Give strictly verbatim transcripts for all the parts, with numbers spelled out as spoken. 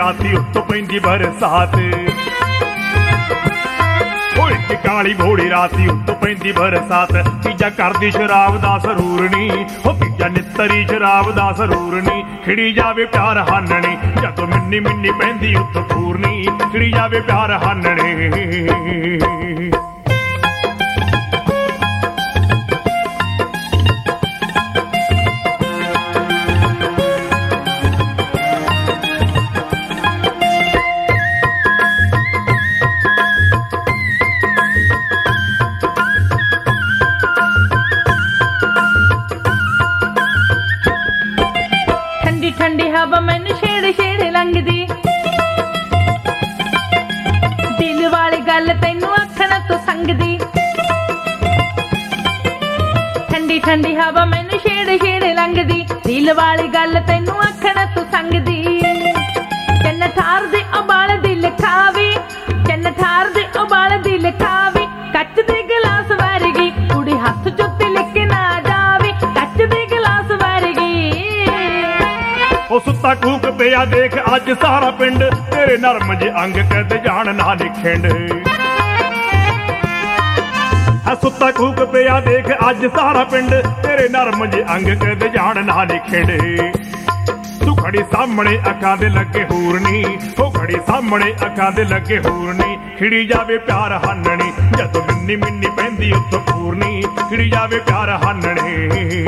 ਰਾਤੀ ਉੱਤੋਂ ਪੈਂਦੀ ਬਰਸਾਤ। ਓਏ ਇੱਕ ਕਾਲੀ ਘੋੜੀ ਰਾਤੀ ਉੱਤੋਂ ਪੈਂਦੀ ਬਰਸਾਤ। ਤੀਜਾ ਕਰਦੀ ਸ਼ਰਾਬ ਦਾ ਸਰੂਰ ਨੀ, ਹੋ ਤੀਜਾ ਨਿੱਤਰੀ ਸ਼ਰਾਬ ਦਾ ਸਰੂਰ ਨੀ। ਖਿੜੀ ਜਾਵੇ ਪਿਆਰ ਹਾਨਣੀ ਜਦੋਂ ਮਿੰਨੀ ਮਿੰਨੀ ਪੈਂਦੀ ਉੱਤੋਂ ਪੂਰਨੀ। ਖਿੜੀ ਜਾਵੇ ਪਿਆਰ ਹਾਨਣੀ। ਠੰਡੀ ਹਵਾ ਮੈਨੂੰ ਛੇੜ ਛੇੜ ਲੰਘਦੀ, ਦਿਲ ਵਾਲੀ ਗੱਲ ਤੈਨੂੰ ਆਖਣ ਤੋਂ ਸੰਗਦੀ। ਠੰਡੀ ਠੰਡੀ ਹਵਾ ਮੈਨੂੰ ਛੇੜ ਛੇੜ ਲੰਘਦੀ, ਦਿਲ ਵਾਲੀ ਗੱਲ ਤੈਨੂੰ ਆਖਣ ਤੋਂ ਸੰਗਦੀ। ਚੰਨ ਠਾਰ ਦੇ ਉਬਾਲ ਦੀ ਲਿਖਾਵੀ, ਚੰਨ ਠਾਰ ਦੇ ਉਬਾਲ ਦੀ ਲਿਖਾਵੀ। ਕੱਚ ਦੇ ਗਲਾਸ ਵਰਗੀ ਕੁੜੀ ਹੱਥ ਚੋਂ ਤਿਲਕ ਨਾ ਜਾਵੇ, ਕੱਚ ਦੇ ਗਲਾਸ ਵਰਗੀ। ਉਹ ਸੁੱਤਾ ਕੂਕ ਪਿਆ ਦੇਖ ਅੱਜ ਸਾਰਾ ਪਿੰਡ, ਤੇਰੇ ਨਰਮ ਜੇ ਅੰਗ ਕਦੇ ਜਾਣ ਨਾ ਨਿਖਿੰਡ। ਆ ਸੁੱਤਾ ਕੂਕ ਪਿਆ ਦੇਖ ਅੱਜ ਸਾਰਾ ਪਿੰਡ, ਤੇਰੇ ਨਰਮ ਜੇ ਅੰਗ ਕਦੇ ਜਾਣ ਨਾ ਨਿਖਿੰਡ। ਤੂੰ ਖੜੀ ਸਾਹਮਣੇ ਅੱਖਾਂ ਦੇ ਲੱਗੇ ਹੂਰਨੀ, ਉਹ ਖੜੀ ਸਾਹਮਣੇ ਅੱਖਾਂ ਦੇ ਲੱਗੇ ਹੂਰਨੀ। ਖਿੜੀ ਜਾਵੇ ਪਿਆਰ ਹਾਨਣੀ ਜਦੋਂ ਮਿੰਨੀ ਮਿੰਨੀ ਪੈਂਦੀ ਉੱਤੋਂ ਪੂਰਨੀ। ਖਿੜੀ ਜਾਵੇ ਪਿਆਰ ਹਾਨਣੀ।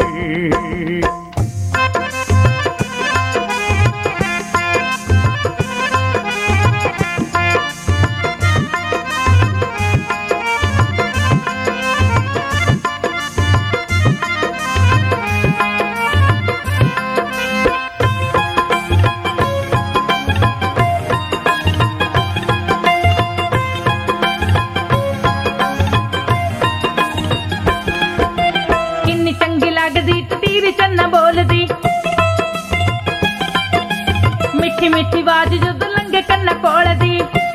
ਲੱਗਦੀ ਟਟੀਰ ਚੰਨਾ ਬੋਲਦੀ, ਮਿੱਠੀ ਮਿੱਠੀ ਆਵਾਜ਼ ਜਦੋਂ ਲੰਘੇ ਕੰਨਾਂ ਕੋਲ ਦੀ।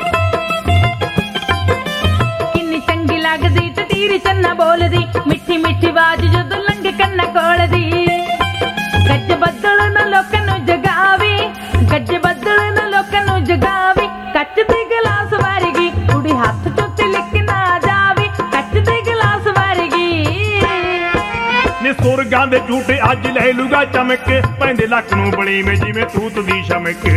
ਕਿੰਨੀ ਚੰਗੀ ਲੱਗਦੀ ਟਟੀਰ ਚੰਨਾ ਬੋਲਦੀ, ਮਿੱਠੀ ਮਿੱਠੀ ਆਵਾਜ਼ ਜਦੋਂ ਲੰਘੇ ਕੰਨਾਂ ਕੋਲ ਦੀ। ਗੱਜ ਬੱਦਲ ਨਾ ਲੋਕਾਂ ਨੂੰ ਜਗਾਵੇ, ਗੱਜ ਬੱਦਲ ਨਾ ਲੋਕਾਂ ਨੂੰ ਜਗਾਵੇ। ਕੱਚ ਦੇ ਗਲਾਸ ਵਰਗੀ ਕੁੜੀ ਹੱਥ ਚੋਂ ਤਿਲਕ ਨਾ ਜਾਵੇ, ਕੱਚ ਦੇ ਗਲਾਸ ਵਰਗੀ। ਸੁਰਗਾਂ ਦੇ ਝੂਟੇ ਅੱਜ ਲੈ ਲੂਗਾ ਚਮਕ, ਪੈਂਦੇ ਲੱਕ ਨੂੰ ਬਲੀਵੇਂ ਜਿਵੇਂ ਤੂਤ ਦੀ ਸ਼ਮਕ।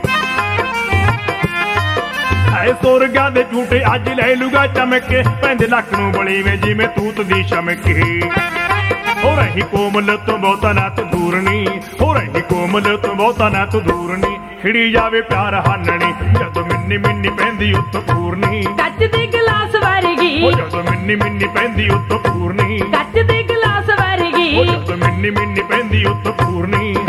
ਐ ਸੁਰਗਾਂ ਦੇ ਝੂਟੇ ਅੱਜ ਲੈ ਲੂਗਾ ਚਮਕ, ਪੈਂਦੇ ਲੱਕ ਨੂੰ ਬਲੀਵੇਂ ਜਿਵੇਂ ਤੂਤ ਦੀ ਸ਼ਮਕ। ਹੋ ਰਹੀ ਕੋਮਲ ਤੋਂ ਬਹੁਤਾ ਨਾ ਤੂੰ ਦੂਰ ਨੀ, ਹੋ ਰਹੀ ਕੋਮਲ ਤੋਂ ਬਹੁਤਾ ਨਾ ਤੂੰ ਦੂਰ ਨੀ। ਖਿੜੀ ਜਾਵੇ ਪਿਆਰ ਹਾਨਣੀ ਜਦੋਂ ਮਿੰਨੀ ਮਿੰਨੀ ਪੈਂਦੀ ਉੱਤੋਂ ਪੂਰਨੀ। ਕੱਚ ਦੇ ਗਲਾਸ ਵਰਗੀ, ਉਹ ਜਦੋਂ ਮਿੰਨੀ ਮਿੰਨੀ ਪੈਂਦੀ ਉੱਤੋਂ ਪੂਰਨੀ। ਕੱਚ ਦੇ ਗਲਾਸ ਵਰਗੀ, ਉਹ ਜਦੋਂ ਮਿੰਨੀ ਮਿੰਨੀ ਪੈਂਦੀ ਉੱਤੋਂ ਪੂਰਨੀ।